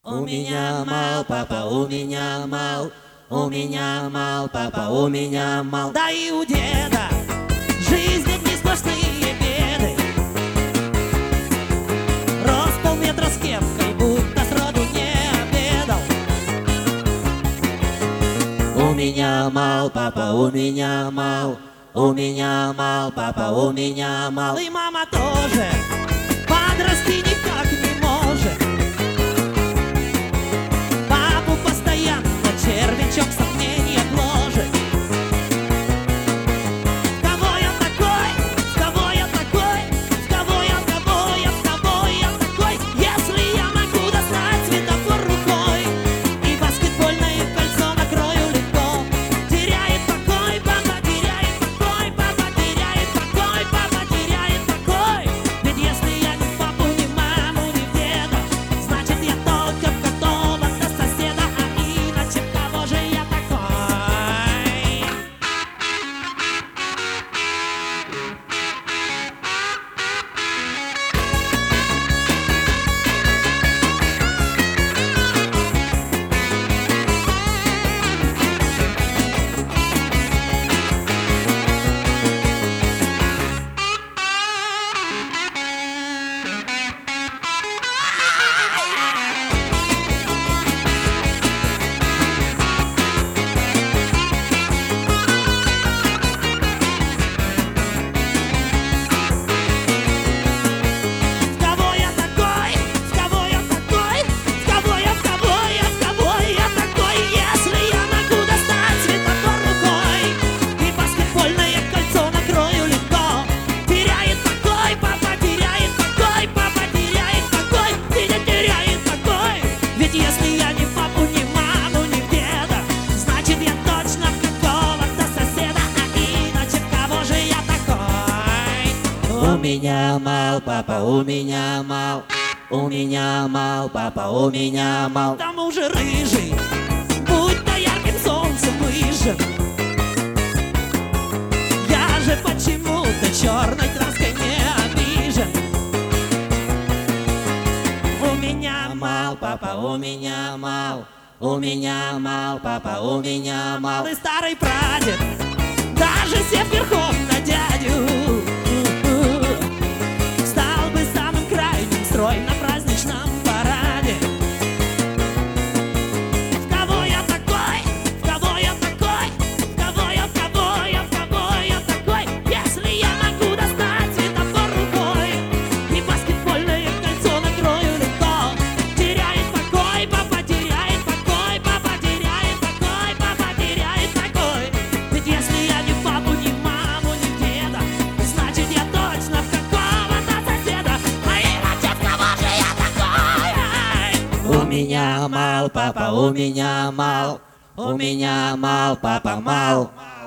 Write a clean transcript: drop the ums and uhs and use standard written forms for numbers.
У меня мал, папа, у меня мал. У меня мал, папа, у меня мал. Да и у деда жизнь одни сплошные беды. Рос полметра с кепкой, будто сроду не обедал. У меня мал, папа, у меня мал. У меня мал, папа, у меня мал. И мама тоже подрасти никак не может. Папу постоянно червячок сомнения гложет. Кого я такой? Кого я такой? Кого я, кого я, кого я такой? Если я могу достать светофор рукой и баскетбольное кольцо накрою легко. Теряет покой, папа теряет покой, папа теряет покой, папа теряет покой. Ведь если я ни папу, ни маму, ни деда, значит я только готова до соседа, а иначе кого же я такой? Кого я такой? Кого я такой? Кого я, кого я, кого я такой? Если я могу достать светофор рукой и баскетбольное кольцо накрою легко. Теряет покой, папа теряет покой, папа теряет покой, дядя теряет покой. Ведь если я ни папу, ни маму, ни деда, значит я точно в какого-то соседа, а иначе кого же я такой? У меня мал, папа, у меня мал. У меня мал, папа, у меня мал. К тому же рыжий, будто ярким солнцем выжжен. Я же почему-то черной краской не обижен. У меня Мал, папа, у меня мал. У меня мал, папа, у меня мал. малый старый прадед, даже сев верхом на дядю, стал бы самым крайним строем на праздничном параде. Кого я такой? Кого я такой? Кого я, кого я, кого я такой? Если я могу достать светофор рукой и баскетбольное кольцо накрою легко. Теряет покой, папа теряет покой, папа теряет покой, папа теряет покой. Ведь если я ни папу, ни маму, ни деда, значит я точно в какого-то соседа, а иначе кого же я такой? У меня мал, папа, у меня мал. У меня мал, папа, мал.